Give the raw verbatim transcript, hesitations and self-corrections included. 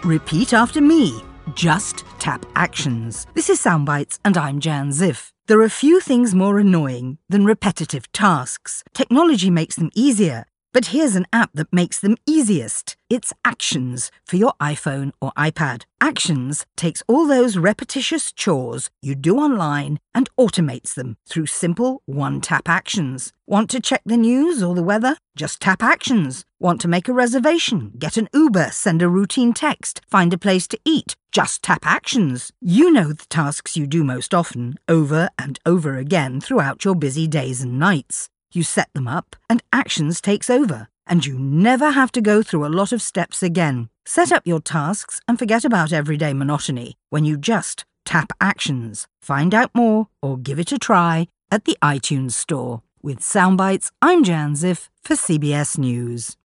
Repeat after me. Just tap Actions. This is Soundbites and I'm Jan Ziff. There are few things more annoying than repetitive tasks. Technology makes them easier, but here's an app that makes them easiest. It's Actions for your iPhone or iPad. Actions takes all those repetitious chores you do online and automates them through simple one-tap actions. Want to check the news or the weather? Just tap Actions. Want to make a reservation, get an Uber, send a routine text, find a place to eat? Just tap Actions. You know the tasks you do most often, over and over again throughout your busy days and nights. You set them up and Actions takes over, and you never have to go through a lot of steps again. Set up your tasks and forget about everyday monotony when you just tap Actions. Find out more or give it a try at the iTunes Store. With Soundbites, I'm Jan Ziff for C B S News.